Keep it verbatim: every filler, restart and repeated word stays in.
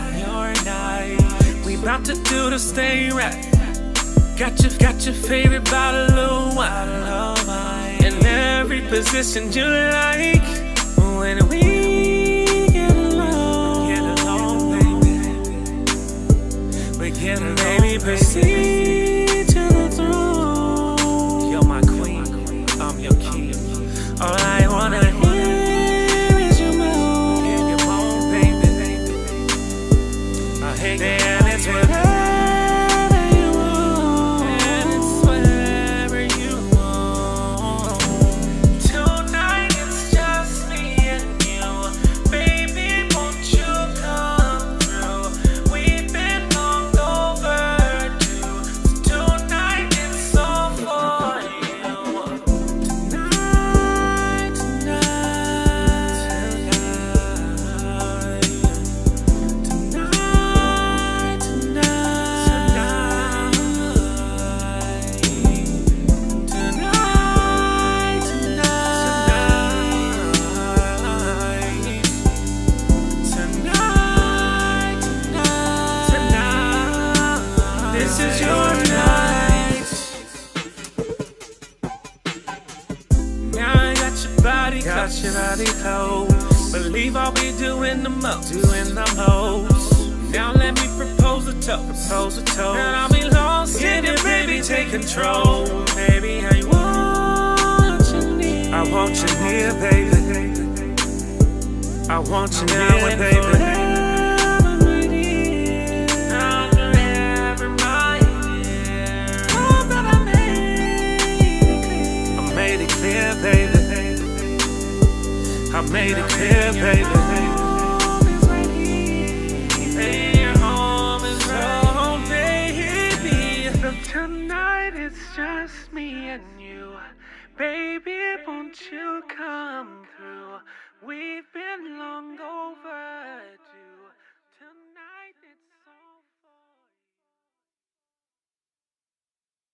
your night. We about to do the stay right. Got your, got your favorite bottle of wine in every position you like. When we get along, get along, baby, we get along, baby, proceed to the throne. You're my queen, I'm your king. All I wanna hear is your moan, your moan, baby. I hate it, and it's whatever. This is your night. Now I got your body, got your body close. Believe I'll be doing the most, doing the most. Now let me propose a toast, propose a toast. And I'll be lost in it, baby, take control. Baby, how you want you near? I want you near, baby. I want you near, baby. Clear, baby. I made it clear, baby. Hey, your home is home, baby. So tonight it's just me and you, baby. Won't you come through? We've been long overdue.